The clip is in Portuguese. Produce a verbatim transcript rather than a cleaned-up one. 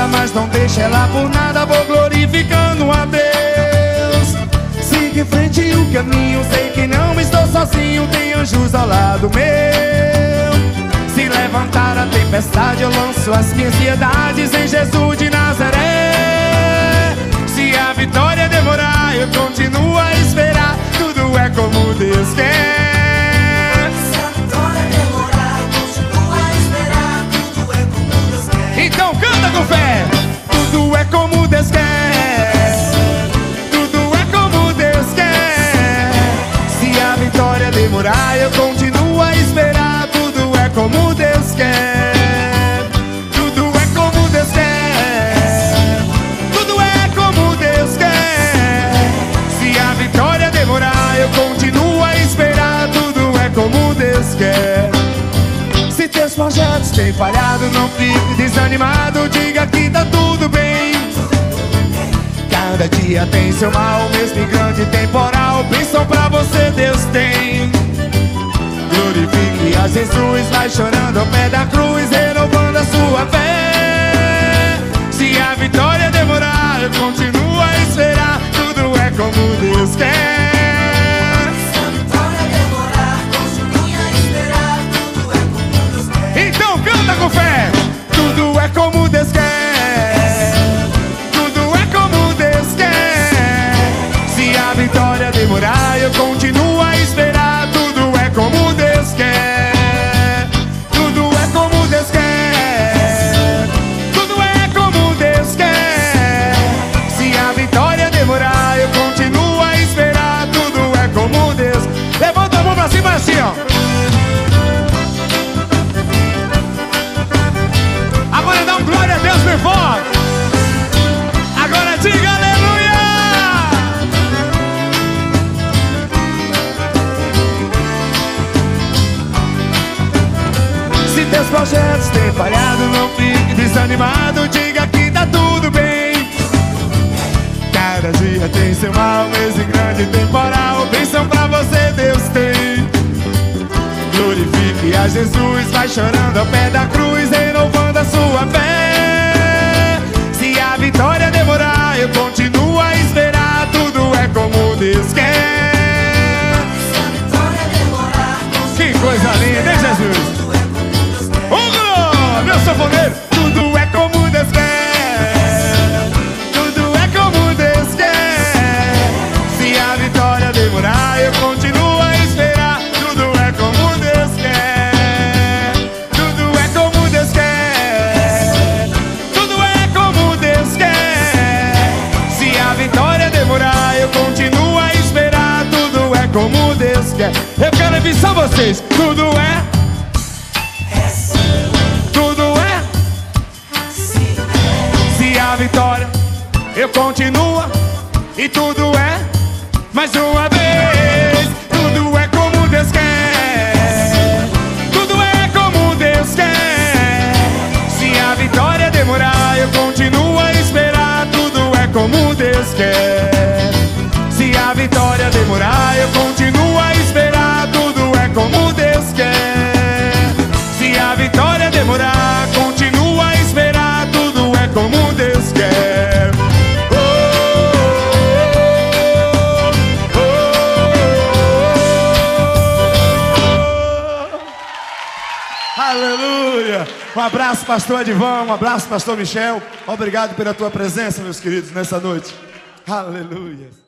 nada, mas não deixa ela por nada. Vou glorificando a Deus. Siga em frente o caminho, sei que não estou sozinho, tem anjos ao lado meu. Se levantar a tempestade, eu lanço as minhas ansiedades em Jesus de Nazaré. Se a vitória demorar, eu continuo a esperar. Tudo é como Deus quer. Se a vitória demorar, eu continuo a esperar. Tudo é como Deus quer. Então canta com fé. Tudo é como Deus quer. Tudo é como Deus quer. Se a vitória demorar, eu continuo a esperar. Tudo é como Deus quer. Tudo é como Deus quer. Tudo é como Deus quer. Se a vitória demorar, eu continuo a esperar. Tudo é como Deus quer. Se teus projetos têm falhado, não fique desanimado. Diga que tá tudo bem. Cada dia tem seu mal, mesmo em grande temporal. Bênção pra você Deus tem. Glorifique a Jesus, vai chorando ao pé da cruz, renovando a sua fé. Se a vitória demorar, eu continuo a esperar. Tudo é como Deus quer. Se a vitória demorar, continue a esperar. Tudo é como Deus quer. Então canta com fé. Tudo é como Deus quer. Tudo é como Deus quer. Se a vitória demorar, eu continuo a esperar. Tudo é como Deus quer. Tudo é como Deus quer. Tudo é como Deus quer. Se a vitória demorar, eu continuo a esperar. Tudo é como Deus. Levanta a mão pra cima assim, ó. Agora dá um glória a Deus bem forte. Agora diga aleluia. Se teus projetos têm falhado, não fique desanimado. Diga que tá tudo bem. Cada dia tem seu mal, mês em grande temporal. Bênção pra você Deus tem. Glorifique a Jesus, vai chorando ao pé da cruz, renovando a sua fé. Se a vitória demorar, eu continuo a esperar. Tudo é como Deus quer. Se a vitória demorar, Que coisa linda, hein, Jesus? tudo é como Deus quer. Hugo, meu sanfoneiro. Tudo é como Deus quer. Tudo é como Deus quer. Se a vitória demorar, eu continuo a esperar. Tudo é como Deus quer. Tudo é como Deus quer. Tudo é como Deus quer. Se a vitória demorar, eu continuo a esperar. Tudo é como Deus quer. Eu quero ouvir só vocês. Tudo é. Tudo é. Se a vitória eu continuo e tudo é. Mais uma vez. Tudo é como Deus quer. Tudo é como Deus quer. Se a vitória demorar, eu continuo a esperar. Tudo é como Deus quer. Se a vitória demorar, eu continuo a esperar. Tudo é como Deus quer. Se a vitória demorar, continua a esperar. Tudo é como Deus quer. Oh, oh, oh, oh. Aleluia! Um abraço, pastor Edvan. Um abraço, pastor Michel. Obrigado pela tua presença, meus queridos, nessa noite. Aleluia!